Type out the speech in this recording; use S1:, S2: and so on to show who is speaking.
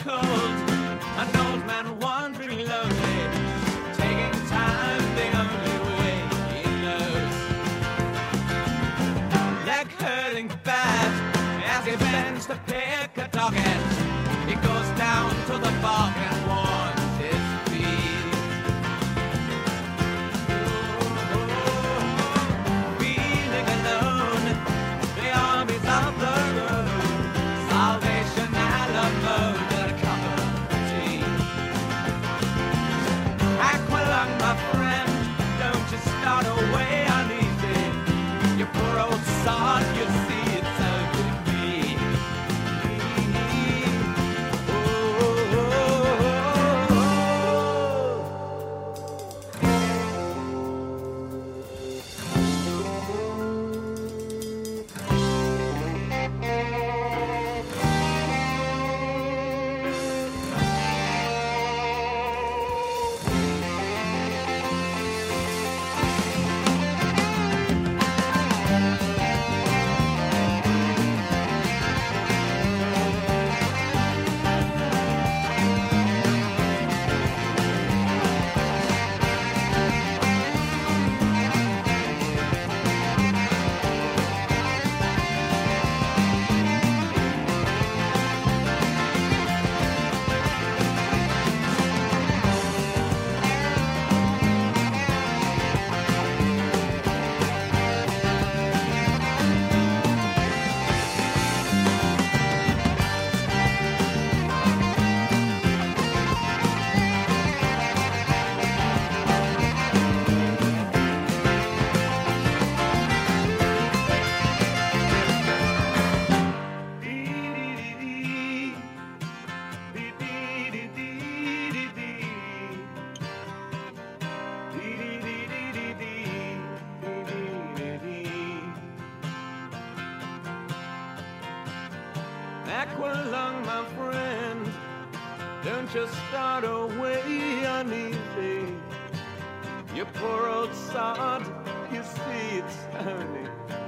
S1: cold. An old man wandering lonely, taking time the only way he knows. Leg hurting bad as he bends to pick a docket. He goes down to the bog and warms his feet. Feeling alone, the armies of the road, Salvation Alamo, a cup of tea. Aqualung, my friend, don't you start away uneasy. You poor old sod, you see it's so good to me. Aqualung, my friend, don't just start away uneasy. You poor old sod, you see it's only